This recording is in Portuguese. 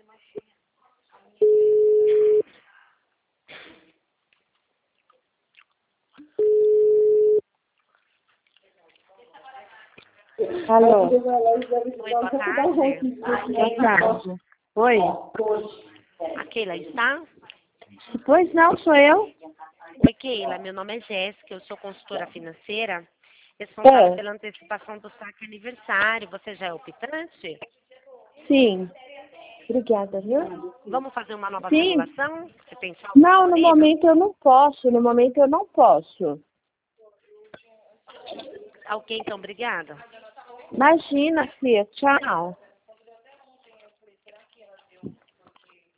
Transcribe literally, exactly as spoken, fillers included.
Alô? Oi, boa tarde. Boa tarde. Oi? A Keila está? Pois não, sou eu? Oi, Keila. Meu nome é Jéssica, eu sou consultora financeira, responsável É. pela antecipação do saque aniversário. Você já é optante? Sim. Obrigada, viu? Vamos fazer uma nova Sim. simulação? Você tem saldo Não, no disponível? momento eu não posso. No momento eu não posso. Ah, ok, então, obrigada. Imagina, Fia. Tchau.